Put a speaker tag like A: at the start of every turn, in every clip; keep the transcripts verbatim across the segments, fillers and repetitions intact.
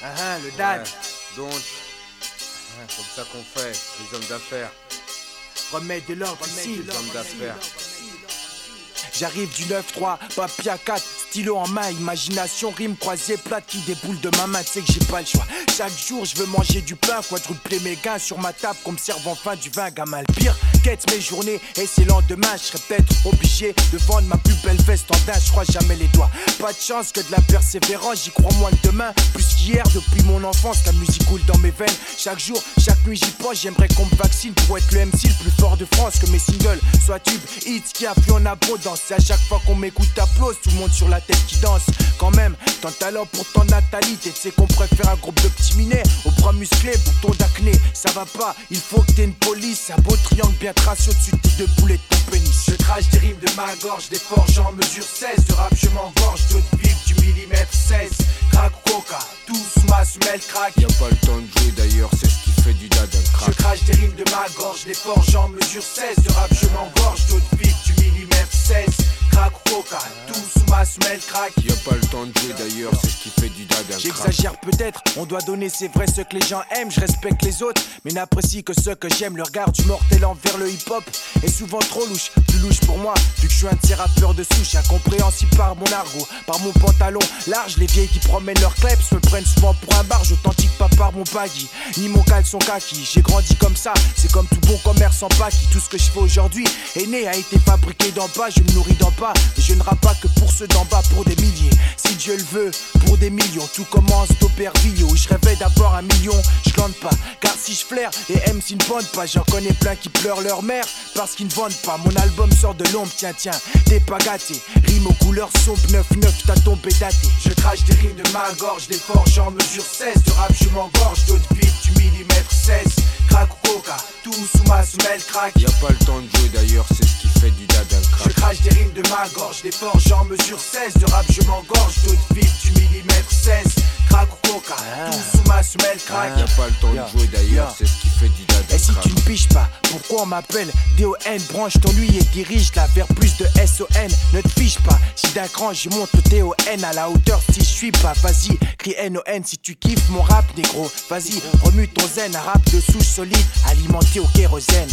A: Ah ah, le dad.
B: Ouais, donc, ouais, comme ça qu'on fait, les hommes d'affaires.
A: Remets de l'ordre ici.
B: Les hommes d'affaires.
A: J'arrive du neuf trois, papier à quatre, stylo en main, imagination, rime croisée plate qui déboule de ma main, tu sais que j'ai pas le choix. Chaque jour je veux manger du pain, quadrupler mes gains sur ma table qu'on me serve enfin du vin, gamin le pire. Quête mes journées et c'est lendemain, je serais peut-être obligé de vendre ma plus belle veste en daim, je crois jamais les doigts. Pas de chance que de la persévérance, j'y crois moins que demain. Plus qu'hier, depuis mon enfance, la musique coule dans mes veines. Chaque jour, chaque nuit j'y pense, j'aimerais qu'on me vaccine pour être le M C le plus fort de France. Que mes singles soient tubes, hits qui affluent en abondance. C'est à chaque fois qu'on m'écoute applause, tout le monde sur la tête qui danse. Quand même, tant de talent pour tant natalité. Tu sais qu'on préfère un groupe de petits minets aux bras musclés, boutons d'acné. Ça va pas, il faut que t'aies une police. Un beau triangle bien tracé au-dessus de tes deux boulets de ton pénis. Je crache des rimes de ma gorge, des forges en mesure seize. De rap je m'engorge, d'autres vivent du millimètre seize. Crack coca, tout sous ma semelle crack.
B: Y'a pas le temps de jouer d'ailleurs, c'est ce qui fait du dad un crack.
A: Je crache des rimes de ma gorge, des forges en mesure seize. De rap je m'engorge, d'autres vivent du millimètre seize. Crack coca, tout sous ma semelle crack.
B: Y'a pas le temps de jouer d'ailleurs, c'est ce qui fait du dad un crack.
A: J'exagère peut-être, on doit donner c'est vrai ce que les gens aiment. Je respecte les autres, mais n'apprécie que ceux que j'aime. Le regard du mortel envers le hip-hop est souvent trop louche. Plus louche pour moi, vu que je suis un de ces rappeurs de souche. Incompréhensible par mon argot, par mon pantalon large. Les vieilles qui promènent leurs kleps me prennent souvent pour un barge. Authentique pas par mon baggy, ni mon caleçon kaki. J'ai grandi comme ça, c'est comme tout bon commerçant paki. Tout ce que je fais aujourd'hui est né, a été fabriqué d'en bas. Je me nourris d'en bas, mais je ne rappe pas que pour ceux d'en bas, pour des milliers. Si Dieu le veut, pour des millions. Tout commence d'Aubervilliers où je rêvais d'avoir un million. Je glande pas, car si je flaire, les M C ne vendent pas. J'en connais plein qui pleurent leur mère parce qu'ils ne vendent pas. Mon album sort de l'ombre, tiens tiens, t'es pas gâté. Rime aux couleurs sombres, neuf neuf, t'as tombé daté. Je crache des rimes de ma gorge, des forges en mesure seize. De rap je m'engorge, d'autres vivent du millimètre seize. Crack coca, tout sous ma semelle crack.
B: Y'a pas le temps de jouer d'ailleurs, c'est ce qui fait du dad un crack.
A: Je crache des rimes de ma gorge, des forges en mesure seize. De rap je m'engorge, d'autres vivent du millimètre seize. Crack coca, tout sous ma semelle crack.
B: Y'a pas le temps de jouer d'ailleurs, c'est ce qui fait du dad un crack.
A: Et si tu ne piges pas, pourquoi on m'appelle D O N? Branche ton lui et dirige-la vers plus de S O N. Ne te fiche pas, si d'un cran j'y monte le T O N à la hauteur si je suis pas. Vas-y, crie N O N si tu kiffes mon rap négro. Vas-y, remue ton zen, un rap de souche solide alimenté au kérosène.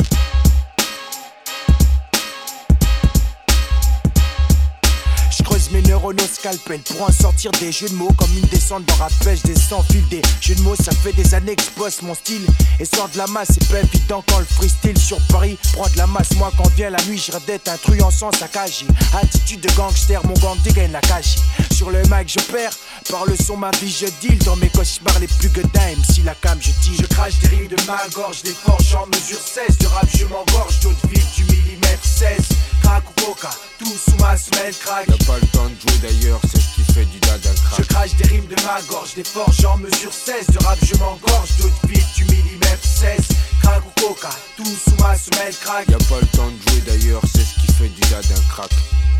A: Creuse mes neurones au scalpel pour en sortir des jeux de mots comme une descente dans rappel. Je descends fil des jeux de mots, ça fait des années que je bosse mon style et sort de la masse. C'est pas évident quand le freestyle sur Paris prend de la masse. Moi quand vient la nuit je rêve d'être un truand sans saccagé. Attitude de gangster, mon gang dégaine la cachée. Sur le mic je perds, par le son ma vie je deal. Dans mes cauchemars les plus gueudins, M C la cam je dis. Je crache des rimes de ma gorge, des forges en mesure seize. De rap je m'engorge, d'autres vivent du millimètre seize. Crack coca, tout sous ma semelle crack.
B: Y'a pas le temps de jouer d'ailleurs, c'est ce qui fait du dad un crack.
A: Je crache des rimes de ma gorge, des forges en mesure seize. De rap je m'engorge, d'autres vivent du millimètre seize. Crack coca, tout sous ma semelle crack.
B: Y'a pas le temps de jouer d'ailleurs, c'est ce qui fait du dad un crack.